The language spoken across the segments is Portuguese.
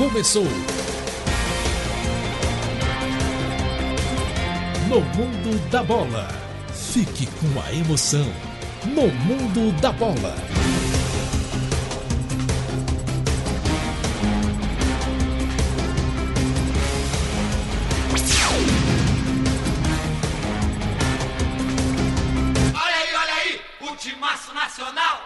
começou. No Mundo da Bola. Fique com a emoção. No Mundo da Bola. Olha aí, o timaço nacional.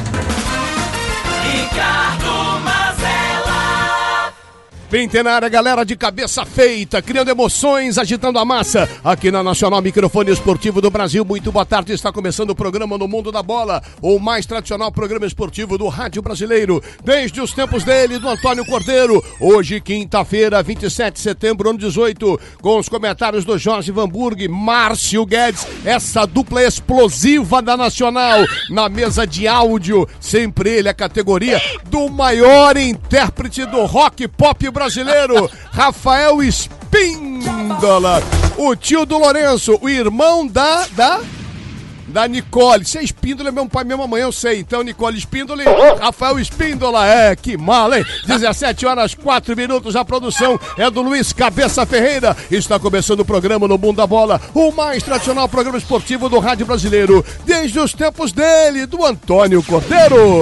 Ricardo Mazella. Centenária, galera de cabeça feita, criando emoções, agitando a massa, aqui na Nacional Microfone Esportivo do Brasil. Muito boa tarde, está começando o programa No Mundo da Bola, o mais tradicional programa esportivo do rádio brasileiro, desde os tempos dele, do Antônio Cordeiro. Hoje, quinta-feira, 27 de setembro, ano 18, com os comentários do Jorge Vanburg, Márcio Guedes, essa dupla explosiva da Nacional, na mesa de áudio, sempre ele, a categoria do maior intérprete do rock pop brasileiro, Rafael Espíndola, o tio do Lourenço, o irmão da Nicole. Se é Espíndola, é meu pai e minha mamãe, eu sei. Então, Nicole Espíndola e Rafael Espíndola. Que mala, hein? 17h04, a produção é do Luiz Cabeça Ferreira. Está começando o programa No Mundo da Bola, o mais tradicional programa esportivo do rádio brasileiro, desde os tempos dele, do Antônio Cordeiro.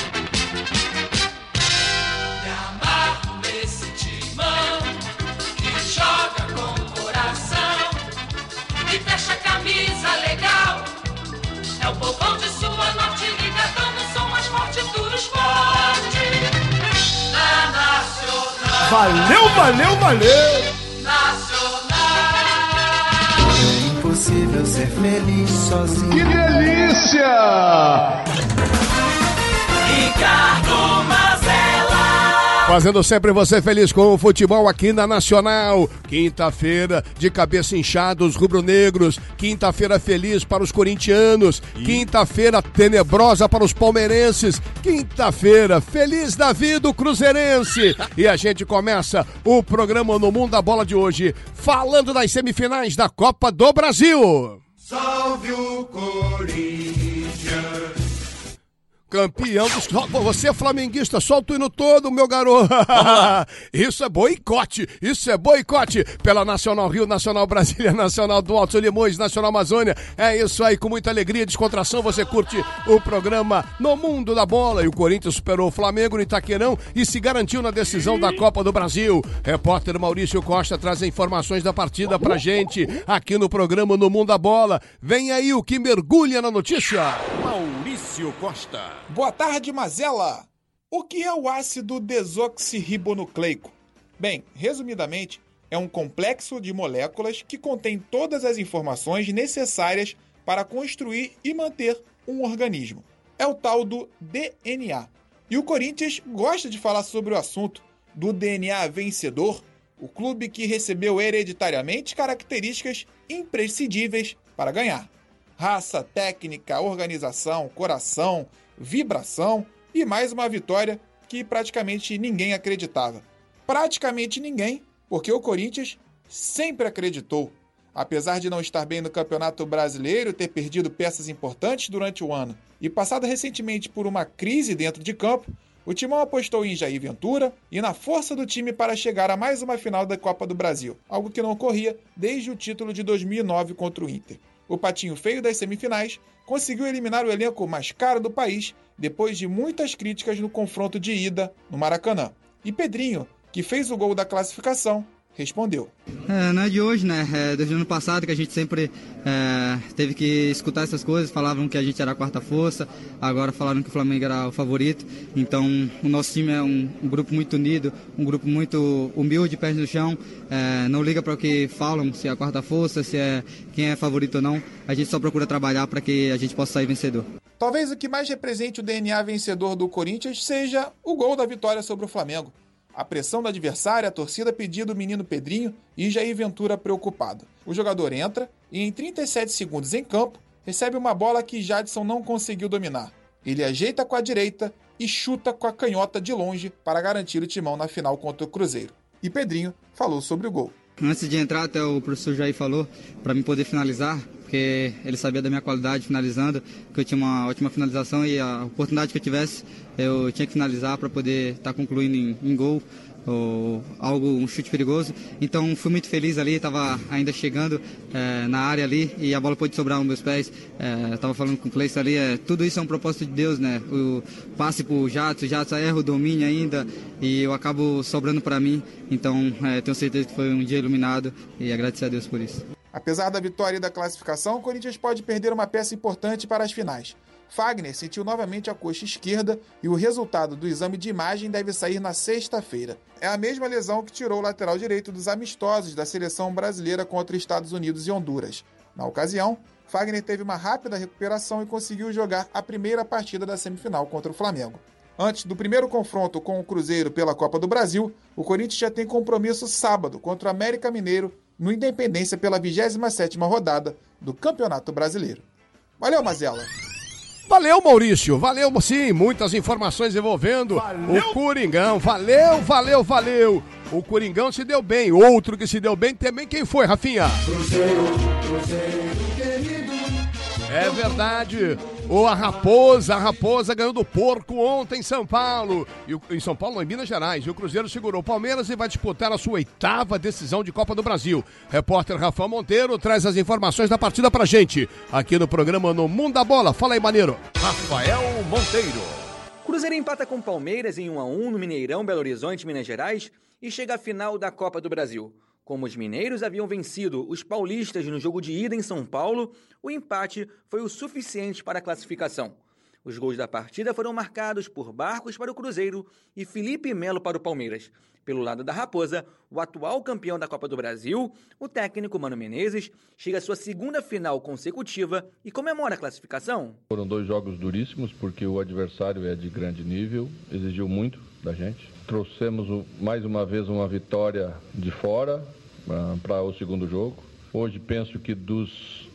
Valeu! Nacional. É impossível ser feliz sozinho. Que delícia! Ricardo Mazella. Fazendo sempre você feliz com o futebol aqui na Nacional. Quinta-feira de cabeça inchada, os rubro-negros. Quinta-feira feliz para os corintianos. Quinta-feira tenebrosa para os palmeirenses. Quinta-feira feliz da vida o cruzeirense. E a gente começa o programa No Mundo da Bola de hoje falando das semifinais da Copa do Brasil. Salve o Corinthians. Campeão dos... Você é flamenguista, solta o hino todo, meu garoto. Isso é boicote. Pela Nacional Rio, Nacional Brasília, Nacional do Alto Limões, Nacional Amazônia. É isso aí, com muita alegria e descontração, você curte o programa No Mundo da Bola. E o Corinthians superou o Flamengo no Itaquerão e se garantiu na decisão da Copa do Brasil. Repórter Maurício Costa traz informações da partida pra gente aqui no programa No Mundo da Bola. Vem aí o que mergulha na notícia. Maurício Costa. Boa tarde, Mazella! O que é o ácido desoxirribonucleico? Bem, resumidamente, é um complexo de moléculas que contém todas as informações necessárias para construir e manter um organismo. É o tal do DNA. E o Corinthians gosta de falar sobre o assunto do DNA vencedor, o clube que recebeu hereditariamente características imprescindíveis para ganhar. Raça, técnica, organização, coração, vibração e mais uma vitória que praticamente ninguém acreditava. Praticamente ninguém, porque o Corinthians sempre acreditou. Apesar de não estar bem no Campeonato Brasileiro, ter perdido peças importantes durante o ano e passado recentemente por uma crise dentro de campo, o Timão apostou em Jair Ventura e na força do time para chegar a mais uma final da Copa do Brasil, algo que não ocorria desde o título de 2009 contra o Inter. O patinho feio das semifinais conseguiu eliminar o elenco mais caro do país depois de muitas críticas no confronto de ida no Maracanã. E Pedrinho, que fez o gol da classificação, respondeu. Não é de hoje, né? Desde o ano passado que a gente sempre teve que escutar essas coisas. Falavam que a gente era a quarta força, agora falaram que o Flamengo era o favorito. Então o nosso time é um grupo muito unido, um grupo muito humilde, pés no chão. Não liga para o que falam, se é a quarta força, se é quem é favorito ou não. A gente só procura trabalhar para que a gente possa sair vencedor. Talvez o que mais represente o DNA vencedor do Corinthians seja o gol da vitória sobre o Flamengo. A pressão do adversário, a torcida pedindo o menino Pedrinho e Jair Ventura preocupado. O jogador entra e em 37 segundos em campo, recebe uma bola que Jadson não conseguiu dominar. Ele ajeita com a direita e chuta com a canhota de longe para garantir o Timão na final contra o Cruzeiro. E Pedrinho falou sobre o gol. Antes de entrar, até o professor Jair falou para mim poder finalizar, porque ele sabia da minha qualidade finalizando, que eu tinha uma ótima finalização e a oportunidade que eu tivesse, eu tinha que finalizar para poder estar concluindo em gol. um chute perigoso. Então fui muito feliz ali, estava ainda chegando na área ali e a bola pôde sobrar nos meus pés. Estava falando com o Cleiton ali, tudo isso é um propósito de Deus, né? O passe para o Jadson erra o domínio ainda e eu acabo sobrando para mim. Então tenho certeza que foi um dia iluminado e agradecer a Deus por isso. Apesar da vitória e da classificação, o Corinthians pode perder uma peça importante para as finais. Fagner sentiu novamente a coxa esquerda e o resultado do exame de imagem deve sair na sexta-feira. É a mesma lesão que tirou o lateral direito dos amistosos da seleção brasileira contra Estados Unidos e Honduras. Na ocasião, Fagner teve uma rápida recuperação e conseguiu jogar a primeira partida da semifinal contra o Flamengo. Antes do primeiro confronto com o Cruzeiro pela Copa do Brasil, o Corinthians já tem compromisso sábado contra o América Mineiro no Independência pela 27ª rodada do Campeonato Brasileiro. Valeu, Mazella! Valeu, Maurício. Valeu, sim. Muitas informações envolvendo o Coringão. Valeu. O Coringão se deu bem. Outro que se deu bem também, quem foi, Rafinha? Cruzeiro querido. É verdade. A Raposa ganhou do Porco ontem em São Paulo. Em São Paulo, não, em Minas Gerais. E o Cruzeiro segurou o Palmeiras e vai disputar a sua 8ª decisão de Copa do Brasil. Repórter Rafael Monteiro traz as informações da partida pra gente. Aqui no programa No Mundo da Bola. Fala aí, maneiro. Rafael Monteiro. Cruzeiro empata com Palmeiras em 1-1 no Mineirão, Belo Horizonte, Minas Gerais, e chega à final da Copa do Brasil. Como os mineiros haviam vencido os paulistas no jogo de ida em São Paulo, o empate foi o suficiente para a classificação. Os gols da partida foram marcados por Barcos para o Cruzeiro e Felipe Melo para o Palmeiras. Pelo lado da Raposa, o atual campeão da Copa do Brasil, o técnico Mano Menezes, chega à sua 2ª final consecutiva e comemora a classificação. Foram 2 jogos duríssimos porque o adversário é de grande nível, exigiu muito da gente. Trouxemos mais uma vez uma vitória de fora para o segundo jogo. Hoje penso que dos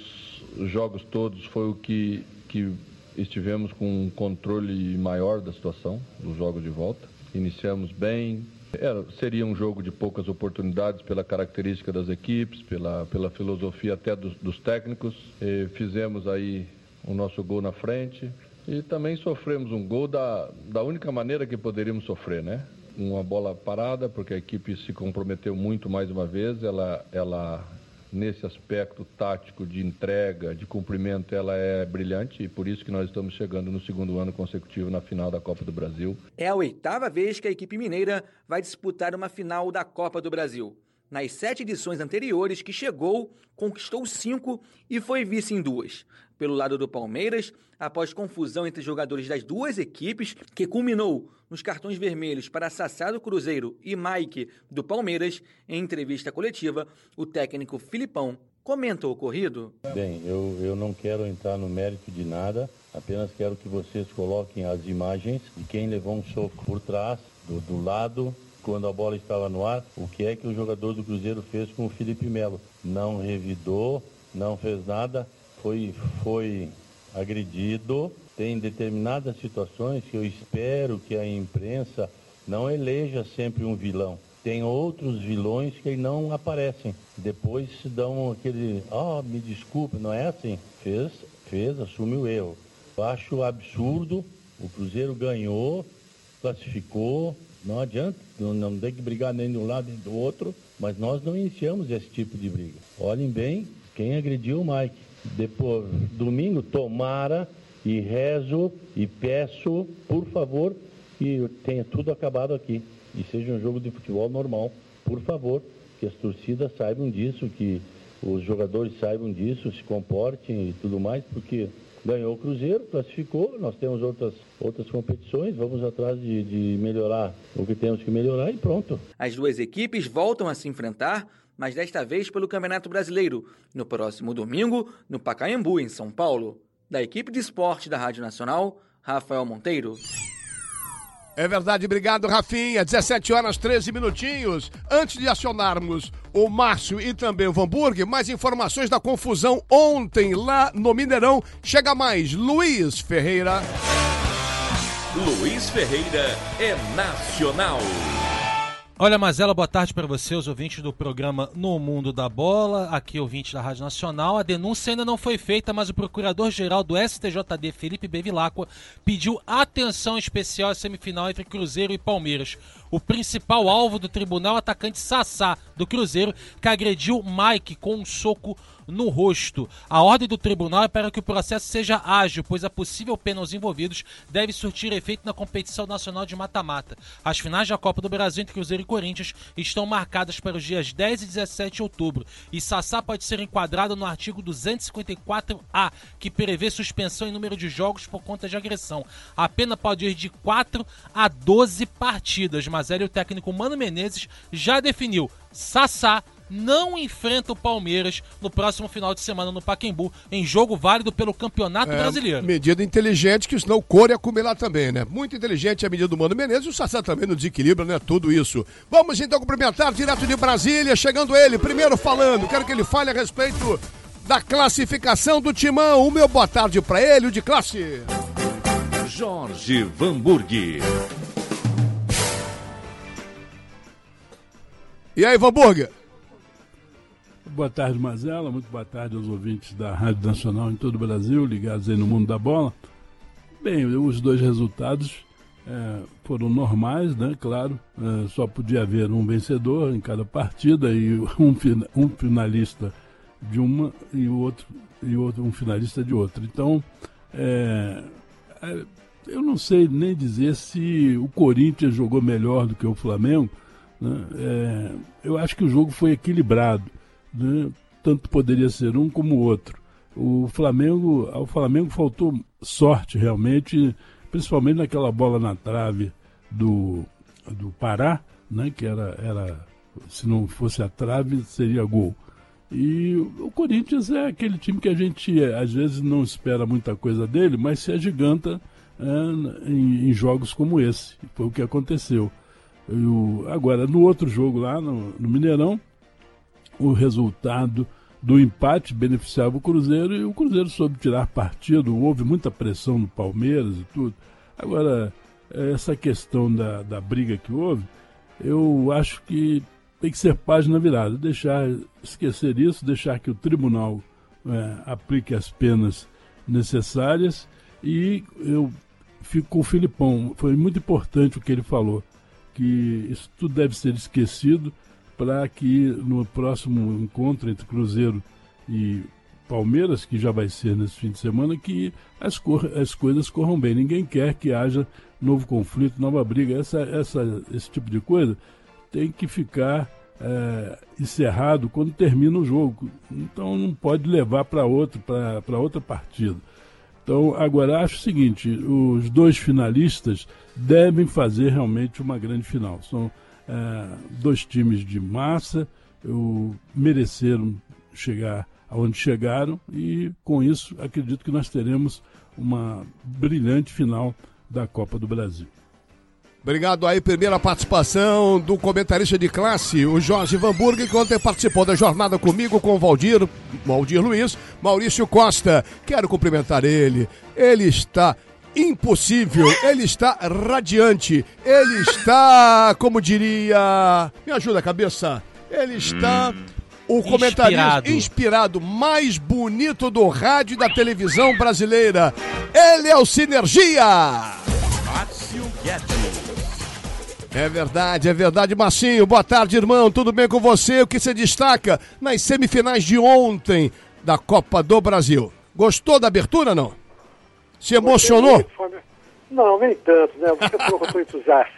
jogos todos foi o que estivemos com um controle maior da situação, dos jogos de volta. Iniciamos bem. Seria um jogo de poucas oportunidades pela característica das equipes, pela filosofia até dos técnicos. Fizemos aí o nosso gol na frente e também sofremos um gol da única maneira que poderíamos sofrer, né? Uma bola parada, porque a equipe se comprometeu muito mais uma vez. Ela nesse aspecto tático de entrega, de cumprimento, ela é brilhante e por isso que nós estamos chegando no 2º ano consecutivo na final da Copa do Brasil. É a 8ª vez que a equipe mineira vai disputar uma final da Copa do Brasil. Nas 7 edições anteriores que chegou, conquistou 5 e foi vice em 2. Pelo lado do Palmeiras, após confusão entre jogadores das 2 equipes, que culminou nos cartões vermelhos para Sassá do Cruzeiro e Mike do Palmeiras, em entrevista coletiva, o técnico Filipão comenta o ocorrido. Bem, eu não quero entrar no mérito de nada, apenas quero que vocês coloquem as imagens de quem levou um soco por trás, do lado, quando a bola estava no ar, o que é que o jogador do Cruzeiro fez com o Felipe Melo. Não revidou, não fez nada, foi agredido. Tem determinadas situações que eu espero que a imprensa não eleja sempre um vilão. Tem outros vilões que não aparecem. Depois dão aquele, me desculpe, não é assim? Fez, assume o erro. Eu acho absurdo, o Cruzeiro ganhou, classificou, não adianta, não tem que brigar nem de um lado nem do outro, mas nós não iniciamos esse tipo de briga. Olhem bem quem agrediu o Mike. Depois, domingo, tomara e rezo e peço, por favor, que tenha tudo acabado aqui e seja um jogo de futebol normal. Por favor, que as torcidas saibam disso, que os jogadores saibam disso, se comportem e tudo mais, porque ganhou o Cruzeiro, classificou, nós temos outras competições, vamos atrás de melhorar o que temos que melhorar e pronto. As 2 equipes voltam a se enfrentar, mas desta vez pelo Campeonato Brasileiro, no próximo domingo, no Pacaembu, em São Paulo. Da equipe de esporte da Rádio Nacional, Rafael Monteiro. É verdade, obrigado, Rafinha. 17h13. Antes de acionarmos o Márcio e também o Vanburg, mais informações da confusão ontem lá no Mineirão. Chega mais, Luiz Ferreira. Luiz Ferreira é nacional. Olha, Mazela, boa tarde para você, os ouvintes do programa No Mundo da Bola, aqui ouvintes da Rádio Nacional. A denúncia ainda não foi feita, mas o procurador-geral do STJD, Felipe Bevilacqua, pediu atenção especial à semifinal entre Cruzeiro e Palmeiras. O principal alvo do tribunal, o atacante Sassá, do Cruzeiro, que agrediu Mike com um soco no rosto. A ordem do tribunal é para que o processo seja ágil, pois a possível pena aos envolvidos deve surtir efeito na competição nacional de mata-mata. As finais da Copa do Brasil entre Cruzeiro e Corinthians estão marcadas para os dias 10 e 17 de outubro, e Sassá pode ser enquadrado no artigo 254A, que prevê suspensão em número de jogos por conta de agressão. A pena pode ir de 4 a 12 partidas, mas o técnico Mano Menezes já definiu: Sassá não enfrenta o Palmeiras no próximo final de semana no Pacaembu, em jogo válido pelo Campeonato Brasileiro. Medida inteligente, que senão o couro ia comer lá também, né? Muito inteligente a medida do Mano Menezes, o Sassá também não desequilibra, né? Tudo isso. Vamos então cumprimentar direto de Brasília, chegando ele, primeiro falando, quero que ele fale a respeito da classificação do Timão. O meu boa tarde pra ele, o de classe. Jorge Vanburg. E aí, Vanburg? Boa tarde, Mazela. Muito boa tarde aos ouvintes da Rádio Nacional em todo o Brasil, ligados aí no Mundo da Bola. Bem, os dois resultados foram normais, né? Claro, só podia haver um vencedor em cada partida e um finalista de uma e o outro um finalista de outra. Então, eu não sei nem dizer se o Corinthians jogou melhor do que o Flamengo, né? Eu acho que o jogo foi equilibrado, né? Tanto poderia ser um como o outro. Ao Flamengo faltou sorte realmente, principalmente naquela bola na trave do Pará, né? Que era, se não fosse a trave, seria gol. E o Corinthians é aquele time que a gente às vezes não espera muita coisa dele, mas se agiganta em jogos como esse. Foi o que aconteceu. Agora, no outro jogo lá no Mineirão, o resultado do empate beneficiava o Cruzeiro e o Cruzeiro soube tirar partido. Houve muita pressão no Palmeiras e tudo. Agora, essa questão da briga que houve, eu acho que tem que ser página virada, esquecer isso, deixar que o tribunal aplique as penas necessárias. E eu fico com o Filipão, foi muito importante o que ele falou, que isso tudo deve ser esquecido para que no próximo encontro entre Cruzeiro e Palmeiras, que já vai ser nesse fim de semana, que as coisas corram bem. Ninguém quer que haja novo conflito, nova briga. Esse tipo de coisa tem que ficar encerrado quando termina o jogo. Então não pode levar para outra partida. Então, agora, acho o seguinte, os dois finalistas devem fazer realmente uma grande final. São dois times de massa, mereceram chegar aonde chegaram e, com isso, acredito que nós teremos uma brilhante final da Copa do Brasil. Obrigado aí, primeira participação do comentarista de classe, o Jorge Vanburg, que ontem participou da jornada comigo, com o Valdir Luiz, Maurício Costa. Quero cumprimentar ele. Ele está impossível, ele está radiante, ele está, como diria... Me ajuda, cabeça. Ele está... O comentarista inspirado mais bonito do rádio e da televisão brasileira. Ele é o Sinergia. Márcio Guedes. É verdade, Marcinho. Boa tarde, irmão. Tudo bem com você? O que você destaca nas semifinais de ontem da Copa do Brasil? Gostou da abertura, não? Se emocionou? Não, nem tanto, né? Você falou que eu estou entusiasta.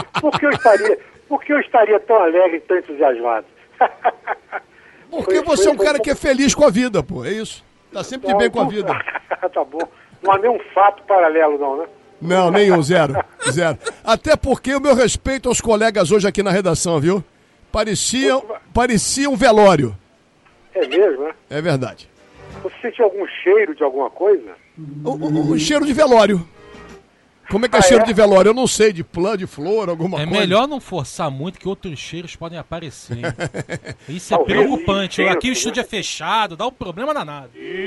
Por que eu estaria tão alegre e tão entusiasmado? Porque você é um cara que é feliz com a vida, pô. É isso. Tá sempre de bem com a vida. Tá bom. Não há nenhum fato paralelo, não, né? Não, nenhum, zero. Até porque o meu respeito aos colegas hoje aqui na redação, viu? Parecia um velório. É mesmo, né? É verdade. Você sentiu algum cheiro de alguma coisa? O cheiro de velório. Como é que é cheiro de velório? Eu não sei, de planta, de flor, alguma coisa. É melhor não forçar muito, que outros cheiros podem aparecer. Isso é preocupante. Aqui o estúdio é fechado, dá um problema danado.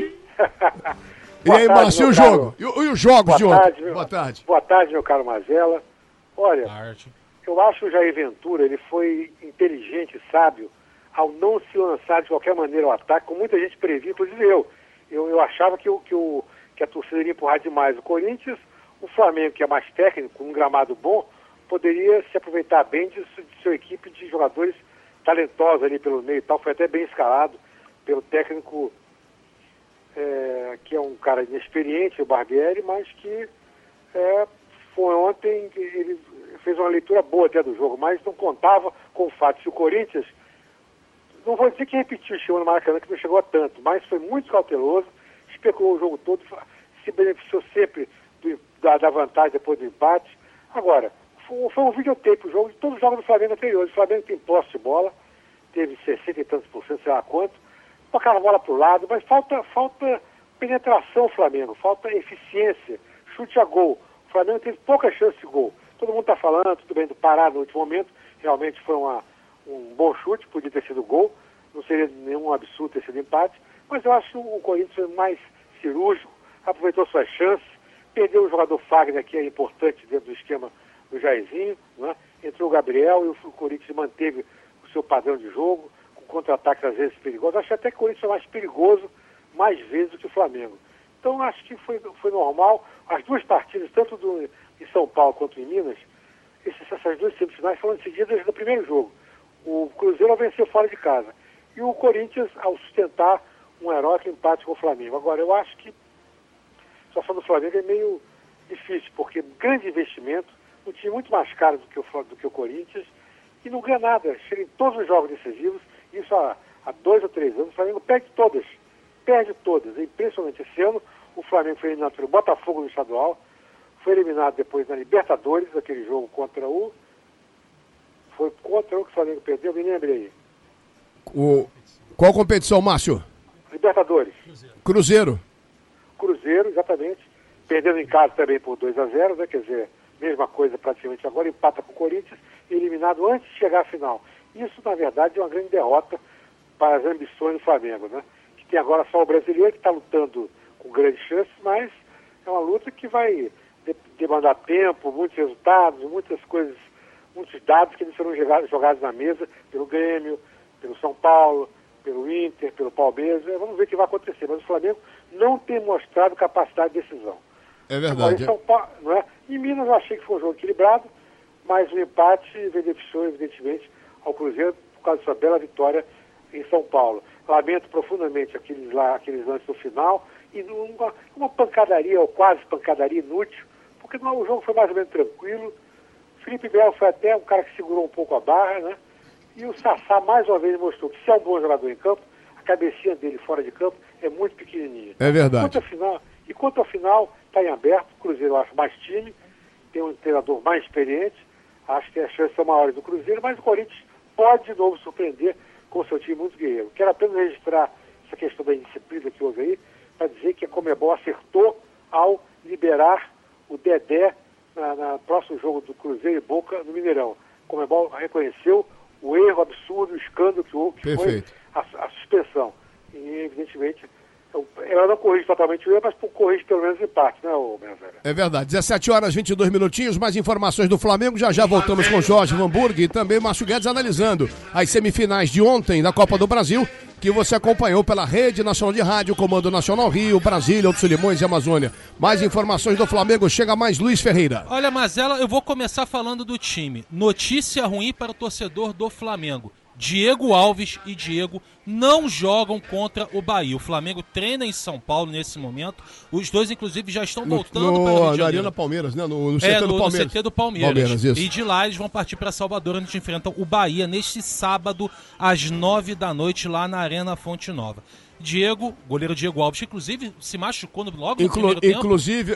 E aí, Márcio, e o jogo? E os jogos de ontem? Boa tarde. Boa tarde, meu caro Mazela. Olha, Eu acho que o Jair Ventura, ele foi inteligente e sábio ao não se lançar de qualquer maneira ao ataque, como muita gente previa, inclusive eu. Eu achava que a torcida iria empurrar demais o Corinthians. O Flamengo, que é mais técnico, com um gramado bom, poderia se aproveitar bem de sua equipe de jogadores talentosos ali pelo meio e tal. Foi até bem escalado pelo técnico, que é um cara inexperiente, o Barbieri, mas que foi ontem, ele fez uma leitura boa até do jogo, mas não contava com o fato de o Corinthians, não vou dizer que repetiu, chegou no Maracanã, que não chegou a tanto, mas foi muito cauteloso, especulou o jogo todo, se beneficiou sempre da vantagem depois do empate. Agora, foi um videotape o jogo de todos os jogos do Flamengo anteriores. O Flamengo tem posse de bola, teve 60 e tantos por cento, sei lá quanto, tocava a bola para o lado, mas falta penetração o Flamengo, falta eficiência, chute a gol. O Flamengo teve pouca chance de gol. Todo mundo está falando, tudo bem, do Pará no último momento, realmente foi um bom chute, podia ter sido gol, não seria nenhum absurdo ter sido empate, mas eu acho que o Corinthians foi mais cirúrgico, aproveitou suas chances, perdeu o jogador Fagner, que é importante dentro do esquema do Jairzinho, né? Entrou o Gabriel e o Corinthians manteve o seu padrão de jogo, com contra-ataques às vezes perigosos. Acho até que o Corinthians foi mais perigoso mais vezes do que o Flamengo. Então acho que foi normal. As duas partidas, tanto em São Paulo quanto em Minas, essas duas semifinais foram decididas no primeiro jogo. O Cruzeiro venceu fora de casa. E o Corinthians, ao sustentar um heróico empate com o Flamengo. Agora, eu acho que a situação do Flamengo é meio difícil, porque grande investimento, um time muito mais caro do que o Corinthians, e não ganha nada. Chega em todos os jogos decisivos, isso há 2 ou 3 anos, o Flamengo perde todas. É impressionante. Esse ano, o Flamengo foi eliminado pelo Botafogo no estadual, foi eliminado depois na Libertadores, aquele jogo contra o... Foi contra o que o Flamengo perdeu, me lembrei. Qual competição, Márcio? Libertadores. Cruzeiro, exatamente. Perdendo em casa também por 2-0, né? Quer dizer, mesma coisa praticamente agora, empata com o Corinthians, eliminado antes de chegar à final. Isso, na verdade, é uma grande derrota para as ambições do Flamengo, né? Que tem agora só o brasileiro, que está lutando com grandes chances, mas é uma luta que vai demandar tempo, muitos resultados, muitas coisas, muitos dados que serão jogados na mesa pelo Grêmio, pelo São Paulo, pelo Inter, pelo Palmeiras. Vamos ver o que vai acontecer. Mas o Flamengo não tem mostrado capacidade de decisão. É verdade. Agora, em São Paulo, não é? Em Minas eu achei que foi um jogo equilibrado, mas o empate beneficiou, evidentemente, ao Cruzeiro por causa de sua bela vitória em São Paulo. Lamento profundamente aqueles lances no final e uma pancadaria, ou quase pancadaria inútil, porque o jogo foi mais ou menos tranquilo. Felipe Melo foi até um cara que segurou um pouco a barra, né? E o Sassá, mais uma vez, mostrou que se é um bom jogador em campo, a cabecinha dele fora de campo é muito pequenininha. É verdade. Quanto ao final, está em aberto. O Cruzeiro, eu acho, mais time, tem um treinador mais experiente, acho que as chances são maiores do Cruzeiro, mas o Corinthians pode de novo surpreender com o seu time muito guerreiro. Quero apenas registrar essa questão da indisciplina que houve aí, para dizer que a Conmebol acertou ao liberar o Dedé no próximo jogo do Cruzeiro e Boca no Mineirão. A Conmebol reconheceu o erro absurdo, o escândalo que houve, que foi a suspensão. E, evidentemente, ela não corrige totalmente o erro, mas corrige pelo menos o empate, né, Benazera? É verdade. 17 horas, 22 minutinhos, mais informações do Flamengo. Já voltamos com Jorge Vanburg e também Márcio Guedes analisando as semifinais de ontem da Copa do Brasil, que você acompanhou pela Rede Nacional de Rádio, Comando Nacional Rio, Brasília, Altos Limões e Amazônia. Mais informações do Flamengo, chega mais Luiz Ferreira. Olha, Mazela, eu vou começar falando do time. Notícia ruim para o torcedor do Flamengo. Diego Alves e Diego não jogam contra o Bahia. O Flamengo treina em São Paulo nesse momento. Os dois, inclusive, já estão voltando para o Rio de Janeiro. Na Arena Palmeiras, né? No CT do Palmeiras. No CT do Palmeiras. E de lá eles vão partir para Salvador, onde enfrentam o Bahia neste sábado, às 9 da noite, lá na Arena Fonte Nova. Goleiro Diego Alves, inclusive se machucou logo no primeiro tempo. Inclusive,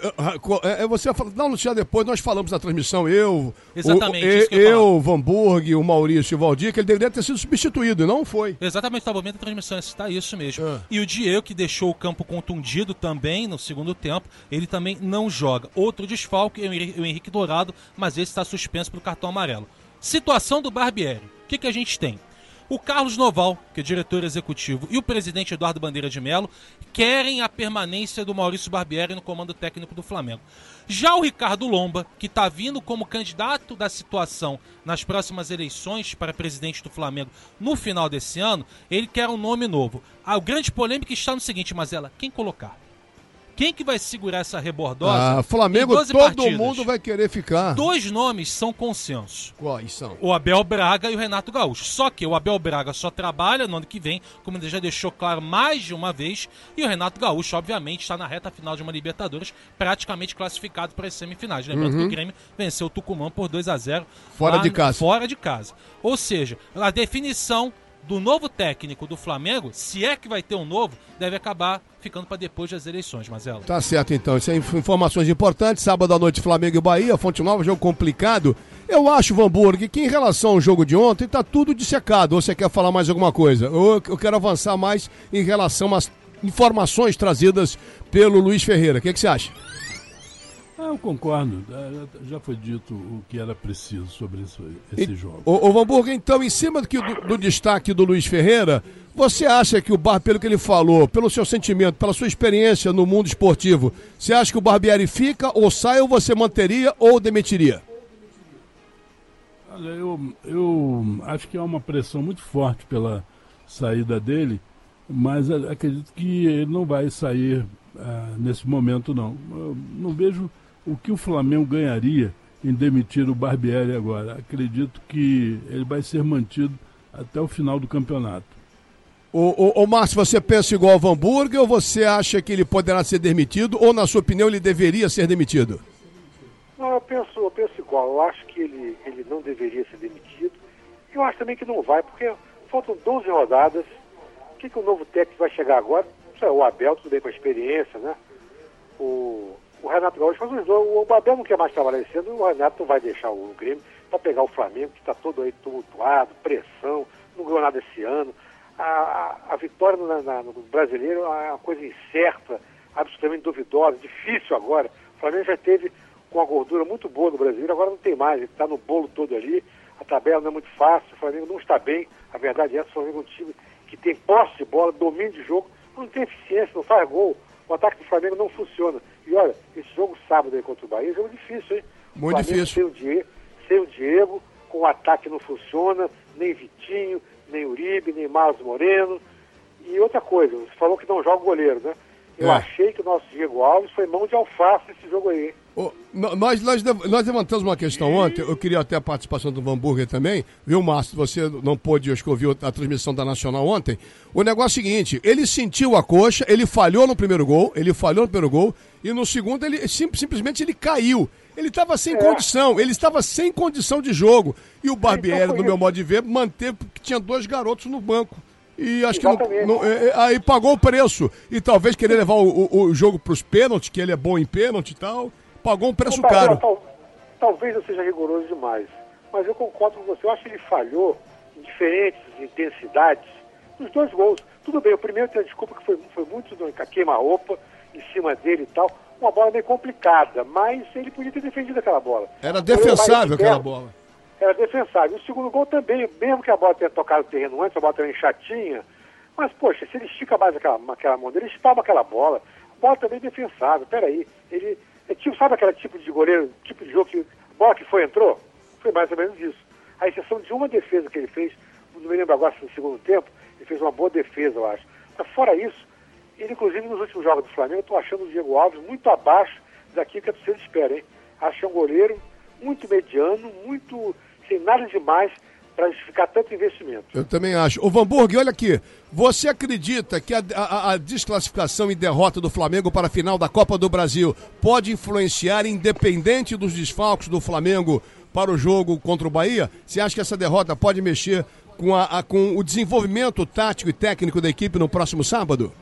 você não anunciar depois, nós falamos na transmissão, Exatamente, o Vanburg, o Maurício e o Valdir, que ele deveria ter sido substituído, e não foi. Exatamente, estava bem na transmissão, está isso mesmo. E o Diego, que deixou o campo contundido também no segundo tempo, ele também não joga. Outro desfalque é o Henrique Dourado, mas esse está suspenso pelo cartão amarelo. Situação do Barbieri. O que a gente tem? O Carlos Noval, que é diretor executivo, e o presidente Eduardo Bandeira de Mello querem a permanência do Maurício Barbieri no comando técnico do Flamengo. Já o Ricardo Lomba, que está vindo como candidato da situação nas próximas eleições para presidente do Flamengo no final desse ano, ele quer um nome novo. A grande polêmica está no seguinte, Mazella, quem colocar? Quem que vai segurar essa rebordosa? Flamengo, todo partidas? Mundo vai querer ficar. 2 nomes são consenso. Quais são? O Abel Braga e o Renato Gaúcho. Só que o Abel Braga só trabalha no ano que vem, como ele já deixou claro mais de uma vez, e o Renato Gaúcho, obviamente, está na reta final de uma Libertadores, praticamente classificado para as semifinais. Lembrando que o Grêmio venceu o Tucumã por 2-0 fora de casa. Fora de casa. Ou seja, a definição do novo técnico do Flamengo, se é que vai ter um novo, deve acabar ficando para depois das eleições, Mazella. Tá certo, então. Isso é informações importantes. Sábado à noite, Flamengo e Bahia, Fonte Nova, jogo complicado. Eu acho, Vanburg, que em relação ao jogo de ontem, tá tudo dissecado. Ou você quer falar mais alguma coisa? Eu quero avançar mais em relação às informações trazidas pelo Luiz Ferreira. O que você acha? Eu concordo. Já foi dito o que era preciso sobre esse jogo. Ô Vanburg, então, em cima do destaque do Luiz Ferreira, você acha que pelo que ele falou, pelo seu sentimento, pela sua experiência no mundo esportivo, você acha que o Barbieri fica ou sai, ou você manteria ou demitiria? Olha, eu acho que há uma pressão muito forte pela saída dele, mas acredito que ele não vai sair nesse momento, não. Eu não vejo o que o Flamengo ganharia em demitir o Barbieri agora. Acredito que ele vai ser mantido até o final do campeonato. Ô Márcio, você pensa igual ao Vanburg ou você acha que ele poderá ser demitido ou, na sua opinião, ele deveria ser demitido? Não, eu penso igual. Eu acho que ele não deveria ser demitido. Eu acho também que não vai, porque faltam 12 rodadas. O que o novo técnico vai chegar agora? O Abel, tudo bem com a experiência, né? O Renato Gaúcho faz os dois. O Abel não quer mais trabalhar esse ano, o Renato não vai deixar o Grêmio para pegar o Flamengo, que está todo aí tumultuado, pressão, não ganhou nada esse ano. A vitória no Brasileiro é uma coisa incerta, absolutamente duvidosa, difícil agora. O Flamengo já teve com uma gordura muito boa no Brasileiro, agora não tem mais, ele está no bolo todo ali, a tabela não é muito fácil, o Flamengo não está bem, a verdade é essa, o Flamengo é um time que tem posse de bola, domínio de jogo, não tem eficiência, não faz gol, o ataque do Flamengo não funciona. E olha, esse jogo sábado aí contra o Bahia é um jogo difícil, hein? Muito difícil. Sem o Diego, com o ataque não funciona, nem Vitinho, nem Uribe, nem Marlos Moreno. E outra coisa, você falou que não joga goleiro, né? Eu achei que o nosso Diego Alves foi mão de alface nesse jogo aí. Nós levantamos uma questão ontem, eu queria até a participação do Vanburger também, viu, Márcio? Você não pôde, acho que ouviu a transmissão da Nacional ontem. O negócio é o seguinte, ele sentiu a coxa, ele falhou no primeiro gol, e no segundo ele simplesmente ele caiu. Ele estava sem condição, ele estava sem condição de jogo. E o Barbieri, no meu modo de ver, manteve, porque tinha 2 garotos no banco. E acho que aí pagou o preço. E talvez querer levar o jogo para os pênaltis, que ele é bom em pênalti e tal, pagou um preço caro. Talvez eu seja rigoroso demais, mas eu concordo com você. Eu acho que ele falhou em diferentes intensidades nos 2 gols. Tudo bem, o primeiro tem a desculpa que foi muito queima-roupa em cima dele e tal. Uma bola meio complicada, mas ele podia ter defendido aquela bola. Era defensável aquela bola. Era defensável. O segundo gol também, mesmo que a bola tenha tocado o terreno antes, a bola também chatinha, mas, poxa, se ele estica mais aquela mão dele, ele espalma aquela bola. A bola também é defensável. Peraí, ele é tipo, sabe aquele tipo de goleiro, tipo de jogo que a bola que entrou? Foi mais ou menos isso. A exceção de uma defesa que ele fez, não me lembro agora se no segundo tempo, ele fez uma boa defesa, eu acho. Mas fora isso, ele, inclusive, nos últimos jogos do Flamengo, eu estou achando o Diego Alves muito abaixo daquilo que a torcida espera, hein? Acho um goleiro muito mediano, muito sem nada demais para justificar tanto investimento. Eu também acho. Ô Vanburg, olha aqui, você acredita que a desclassificação e derrota do Flamengo para a final da Copa do Brasil pode influenciar, independente dos desfalques do Flamengo, para o jogo contra o Bahia? Você acha que essa derrota pode mexer com o desenvolvimento tático e técnico da equipe no próximo sábado?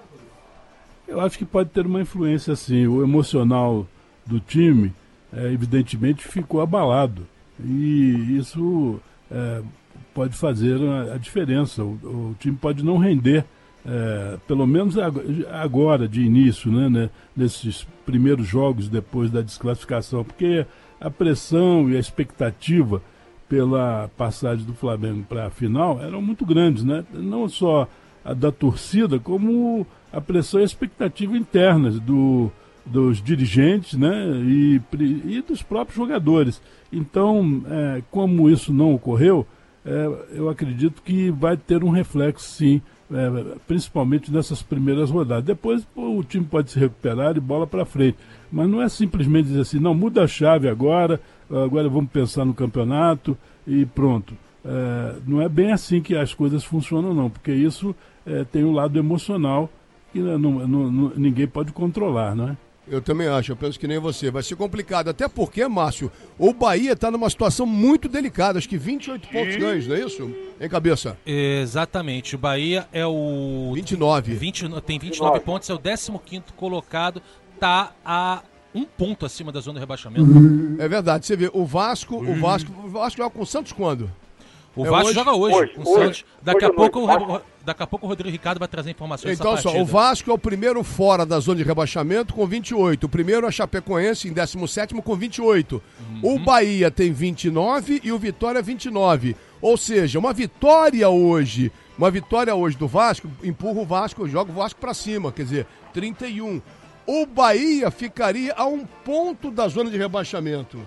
Eu acho que pode ter uma influência, sim. O emocional do time, evidentemente, ficou abalado. E isso pode fazer a diferença. O time pode não render, pelo menos agora, de início, né, nesses primeiros jogos depois da desclassificação, porque a pressão e a expectativa pela passagem do Flamengo para a final eram muito grandes, né? Não só a da torcida, como a pressão e a expectativa internas dos dirigentes, né? E dos próprios jogadores. Então, como isso não ocorreu, eu acredito que vai ter um reflexo, sim, principalmente nessas primeiras rodadas. Depois o time pode se recuperar e bola para frente. Mas não é simplesmente dizer assim, não, muda a chave agora vamos pensar no campeonato e pronto. Não é bem assim que as coisas funcionam, não, porque isso tem um lado emocional que ninguém pode controlar, não é? Eu também acho, eu penso que nem você. Vai ser complicado, até porque, Márcio, o Bahia está numa situação muito delicada, acho que 28 pontos ganhos, não é isso? Em cabeça? Exatamente, o Bahia é o... 29. Tem 29 pontos, é o 15º colocado, está a 1 ponto acima da zona de rebaixamento. É verdade, você vê, o Vasco joga com o Santos quando? O Vasco joga hoje com o Santos. Daqui a pouco o Rodrigo Ricardo vai trazer informações então, dessa partida. O Vasco é o primeiro fora da zona de rebaixamento com 28. O primeiro é a Chapecoense em 17º com 28. O Bahia tem 29 e o Vitória 29. Ou seja, uma vitória hoje do Vasco empurra o Vasco, joga o Vasco para cima, quer dizer, 31. O Bahia ficaria a 1 ponto da zona de rebaixamento.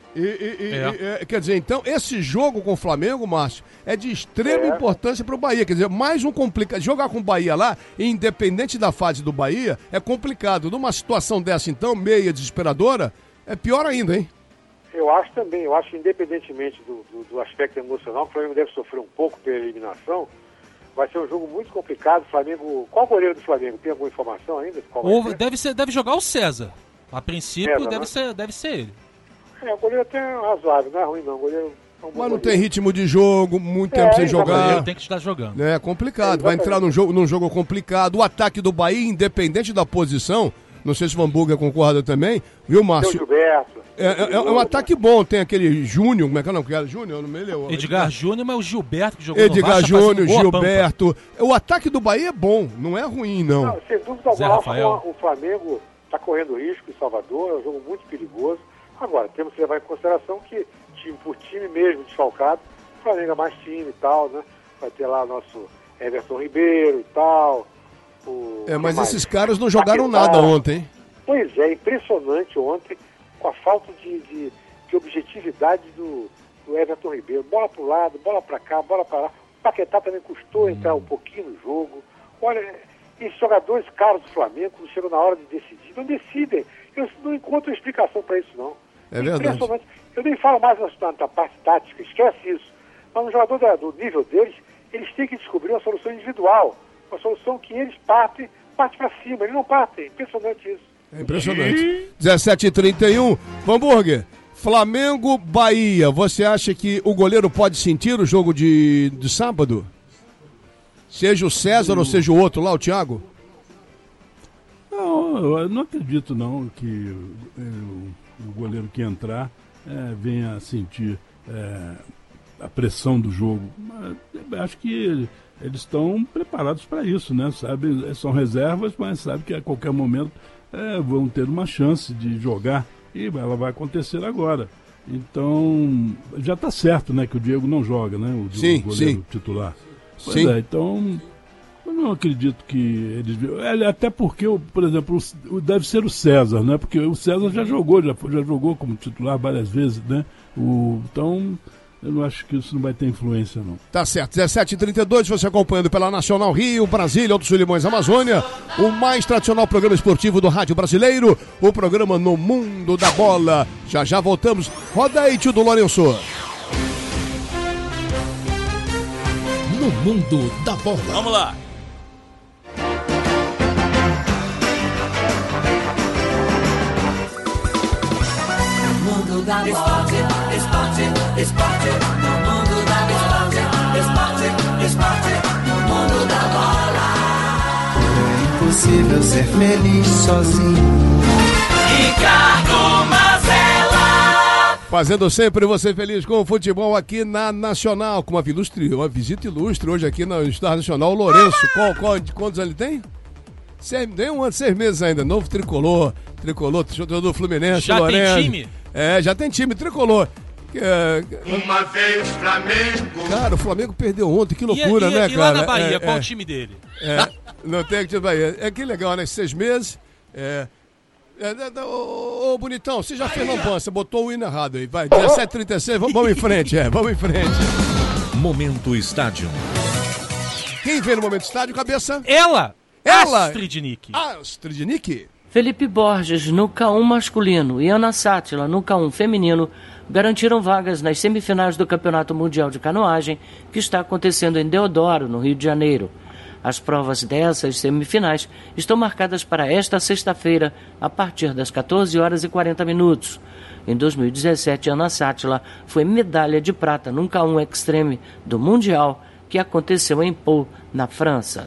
Quer dizer, então, esse jogo com o Flamengo, Márcio, é de extrema importância para o Bahia. Quer dizer, mais um complicado. Jogar com o Bahia lá, independente da fase do Bahia, é complicado. Numa situação dessa, então, meia desesperadora, é pior ainda, hein? Eu acho também. Eu acho que, independentemente do aspecto emocional, o Flamengo deve sofrer um pouco pela eliminação. Vai ser um jogo muito complicado. O Flamengo. Qual goleiro do Flamengo? Tem alguma informação ainda? Deve jogar o César. A princípio, deve ser ele. O goleiro até é razoável, não é ruim não. O goleiro é um mas não tem ritmo de jogo, muito tempo sem jogar. O goleiro tem que estar jogando. É complicado, vai entrar num jogo complicado. O ataque do Bahia, independente da posição, não sei se o Van Burger concorda também, viu, Márcio? Gilberto. É um ataque bom, tem aquele Júnior, como é que é o nome? Júnior, no meio Edgar Júnior, mas o Gilberto que jogou Edgar no Vasco, Júnior, Gilberto. O ataque do Bahia é bom, não é ruim, não. Sem dúvida alguma, o Flamengo está correndo risco em Salvador, é um jogo muito perigoso. Agora, temos que levar em consideração que, time por time mesmo, desfalcado, o Flamengo é mais time e tal, né? Vai ter lá o nosso Everton Ribeiro e tal. Mas esses caras não jogaram nada ontem. Pois é, impressionante ontem, com a falta de objetividade do Everton Ribeiro. Bola para o lado, bola para cá, bola para lá. O Paquetá também custou entrar um pouquinho no jogo. Olha, esses jogadores caros do Flamengo, quando chegam na hora de decidir, não decidem. Eu não encontro explicação para isso, não. É verdade. Eu nem falo mais na parte tática, esquece isso. Mas um jogador do nível deles, eles têm que descobrir uma solução individual. Uma solução que eles partem para cima. Eles não partem. Impressionante isso. É impressionante. 17h31. Van Burger, Flamengo, Bahia. Você acha que o goleiro pode sentir o jogo de sábado? Seja o César ou seja o outro lá, o Thiago? Não, eu não acredito não que o goleiro que entrar venha a sentir a pressão do jogo. Mas acho que eles estão preparados para isso, né? Sabe, são reservas, mas sabe que a qualquer momento vão ter uma chance de jogar e ela vai acontecer agora. Então, já está certo, né, que o Diego não joga, né? O goleiro titular. Pois então, eu não acredito que eles... Até porque, por exemplo, deve ser o César, né? Porque o César já jogou como titular várias vezes, né? Então, eu não acho que isso não vai ter influência, não. Tá certo. 17h32, você acompanhando pela Nacional Rio, Brasília, Alto Sul-Limões, Amazônia, o mais tradicional programa esportivo do rádio brasileiro, o programa No Mundo da Bola. Já voltamos. Roda aí, tio do Lourenço. No Mundo da Bola. Vamos lá. Mundo da Bola. Esporte. No mundo da bola. Esporte. No mundo da bola. É impossível ser feliz sozinho. Ricardo Mazella. Fazendo sempre você feliz com o futebol aqui na Nacional, com uma visita ilustre hoje aqui no Estado Nacional, o Lourenço. Quantos ele tem? Tem 6 meses ainda, novo tricolor do Fluminense, já Lourenço. Tem time? Já tem time, tricolor. Uma vez Flamengo. Cara, o Flamengo perdeu ontem, que loucura, né, cara? E lá na Bahia, qual o time dele? Não tem que Bahia. Que legal, né? 6 meses. Ô, Bonitão, você já fez na pança, botou o hino errado aí. Vai, 17h36, vamos em frente, vamos em frente. Momento Estádio. Quem vem no Momento Estádio, cabeça? Ela! Astrid Nick. Felipe Borges no K1 masculino e Ana Sátila no K1 feminino garantiram vagas nas semifinais do Campeonato Mundial de Canoagem, que está acontecendo em Deodoro, no Rio de Janeiro. As provas dessas semifinais estão marcadas para esta sexta-feira, a partir das 14h40. Em 2017, Ana Sátila foi medalha de prata no K1 Extreme do Mundial, que aconteceu em Pau, na França.